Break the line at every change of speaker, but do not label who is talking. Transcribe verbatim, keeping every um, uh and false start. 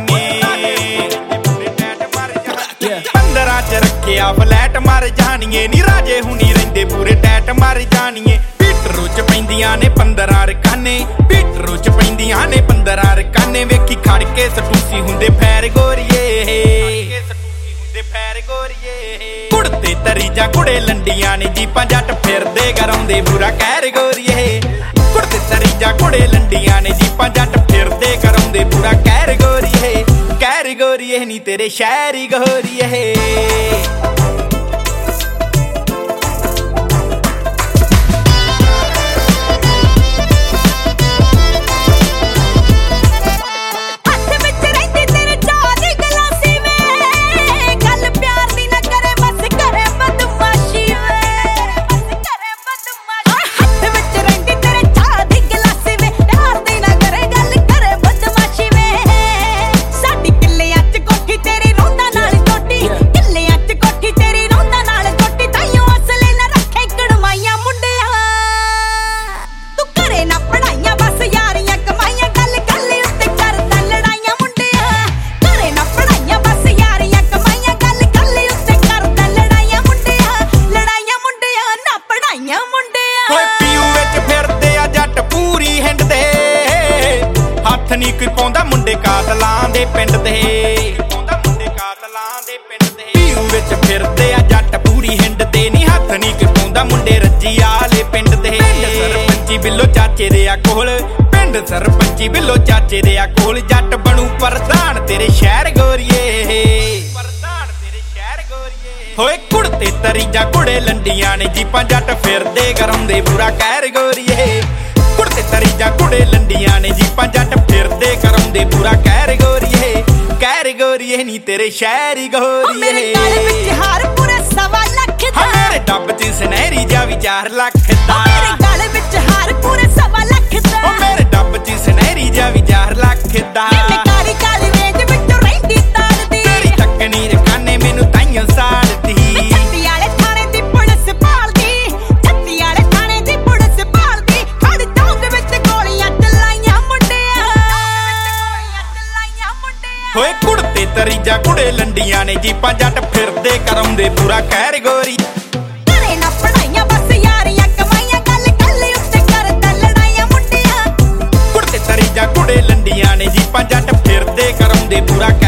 ਜਾਣੀਏ ਪੰਦਰਾਂ ਚ ਰੱਖਿਆ ਫਲੈਟ ਮਰ ਜਾਣੀਏ ਨੀ ਰਾਜੇ ਹੁਣੀ ਰਹਿੰਦੇ ਪੂਰੇ ਟੈਟ ਮਰ ਜਾਣੀਏ ਪੀਟਰੂ ਚ ਪੈਂਦੀਆਂ ਨੇ ਪੰਦਰਾਂ ਰਕਾਨੇ ਪੀਟਰੂ ਚ ਪੈਂਦੀਆਂ ਨੇ ਪੰਦਰਾਂ ਰਕਾਨੇ ਵੇਖੀ ਖੜ ਕੇ ਸਟੂਸੀ ਹੁੰਦੇ ਫੈਰ ਗੋਰੀਏ ਫੈਰ ਗੋਰੀਏ ਕੁੜਤੇ ਤਰੀ ਜਾਂ ਕੁੜੇ ਲੰਡੀਆਂ ਨੇ ਜੀਪਾਂ ਜੱਟ ਫਿਰਦੇ ਕਰਾਉਂਦੇ ਬੁਰਾ ਕਹਿਰ ਗੋਰੀਏ ਕੁੜਤੇ ਤਰੀ ਜਾਂ ਕੁੜੇ ਲੰਡੀਆਂ ਨੇ ਜੀਪਾਂ ਜੱਟ ਫਿਰਦੇ ਕਰਾਉਂਦੇ ਬੁਰਾ ਕਹਿਰ ਗੋਰੀਏ ਕਹਿਰ ਗੋਰੀਏ ਨੀ ਤੇਰੇ ਸ਼ਹਿਰੀ ਗੋਰੀਏ ਨੀ ਕੋਈ ਪਾਉਂਦਾ ਮੁੰਡੇ ਕਾਤਲਾਂ ਦੇ ਪਿੰਡ ਦੇ ਪਾਉਂਦਾ ਮੁੰਡੇ ਕਾਤਲਾਂ ਦੇ ਪਿੰਡ ਦੇ ਪੀਊ ਵਿੱਚ ਫਿਰਦੇ ਆ ਜੱਟ ਪੂਰੀ ਹਿੰਡ ਦੇ ਨੀ ਹੱਥ ਨੀ ਕੋਈ ਪਾਉਂਦਾ ਮੁੰਡੇ ਰੱਜੀ ਵਾਲੇ ਪਿੰਡ ਦੇ ਪਿੰਡ ਸਰਪੰਚੀ ਬਿੱਲੋ ਚਾਚੇ ਦੇ ਆ ਕੋਲ ਪਿੰਡ ਸਰਪੰਚੀ ਬਿੱਲੋ ਚਾਚੇ ਦੇ ਆ ਕੋਲ ਜੱਟ ਬਣੂ ਪ੍ਰਧਾਨ ਤੇਰੇ ਸ਼ਹਿਰ ਗੋਰੀਏ ਪ੍ਰਧਾਨ ਤੇਰੇ ਸ਼ਹਿਰ ਗੋਰੀਏ ਹੋਏ ਕੁੜਤੇ ਤਰੀ ਜਾਂ ਕੁੜੇ ਲੰਡੀਆਂ ਨੇ ਜੀਪਾਂ ਜੱਟ ਫਿਰਦੇ ਕਰਾਉਂਦੇ ਬੁਰਾ ਕਹਿਰ ਗੋਰੀਏ ਕੁੜਤੇ ਤਰੀ ਜਾਂ ਕੁੜੇ ਲੰਡੀਆਂ ਨੇ ਜੀਪਾਂ ਜੱਟ ਫਿਰਦੇ ਕਰਾਉਂਦੇ ਬੁਰਾ ਕਹਿਰ ਗੋਰੀਏ ਕਹਿਰ ਗੋਰੀਏ ਨੀ ਤੇਰੇ ਸ਼ਹਿਰੀ ਗੋਰੀਏ
ਮੇਰੇ ਗਲ ਵਿੱਚ ਹਾਰ ਪੂਰੇ ਸਵਾ ਲੱਖ ਦਾ
ਮੇਰੇ ਡੱਬ ਚ ਸੁਨਹਿਰੀ ਜਾ ਵੀ ਚਾਰ ਲੱਖ ਦਾ
ਮੇਰੇ ਗਲ ਵਿੱਚ ਹਾਰ ਪੂਰੇ ਸਵਾ ਲੱਖ ਦਾ
ਓ ਮੇਰੇ ਡੱਬ ਚ ਸੁਨਹਿਰੀ ਜਾ ਵੀ ਚਾਰ ਲੱਖ ਦਾ
ਮੈਂ ਕਾਲੀ ਕਾਲੀ ਰੇਂਜ ਵਿੱਚੋਂ ਰਹਿੰਦੀ ਤਾਰਦੀ
ਤੇਰੀ ਟੱਕਣੀ ਰਕਾਨੇ ਮੈਨੂੰ ਤਾਈਆਂ ਸਾੜਦੀ
ਛੱਤੀ ਵਾਲੇ ਥਾਣੇ ਦੀ ਪੁਲਿਸ ਭਾਲਦੀ ਛੱਤੀ ਵਾਲੇ ਥਾਣੇ ਦੀ ਪੁਲਿਸ ਭਾਲਦੀ ਖੜ ਚੌਂਕ ਵਿੱਚ ਗੋਲੀਆਂ ਚਲਾਈਆਂ ਮੁੰਡਿਆਂ ਗੋਲੀਆਂ ਚਲਾਈਆਂ ਮੁੰਡਿਆਂ
ਹੋਏ ਕੁੜਤੇ ਤਰੀ ਜਾਂ ਕੁੜੇ ਲੰਡੀਆਂ ਨੇ ਜੀਪਾਂ ਜੱਟ ਫਿਰਦੇ ਕਰਾਉਂਦੇ ਬੁਰਾ ਕਹਿਰ ਗੋਰੀ
ਘਰੇ ਨਾ ਪੜਾਈਆਂ ਬਸ ਯਾਰੀਆਂ ਕਮਾਈਆਂ ਗੱਲ ਗੱਲ ਉੱਤੇ ਕਰਦਾ ਲੜਾਈਆਂ ਮੁੰਡਿਆਂ
ਕੁੜਤੇ ਤਰੀ ਜਾਂ ਕੁੜੇ ਲੰਡੀਆਂ ਨੇ ਜੀਪਾਂ ਜੱਟ ਫਿਰਦੇ ਕਰਾਉਂਦੇ ਬੁਰਾ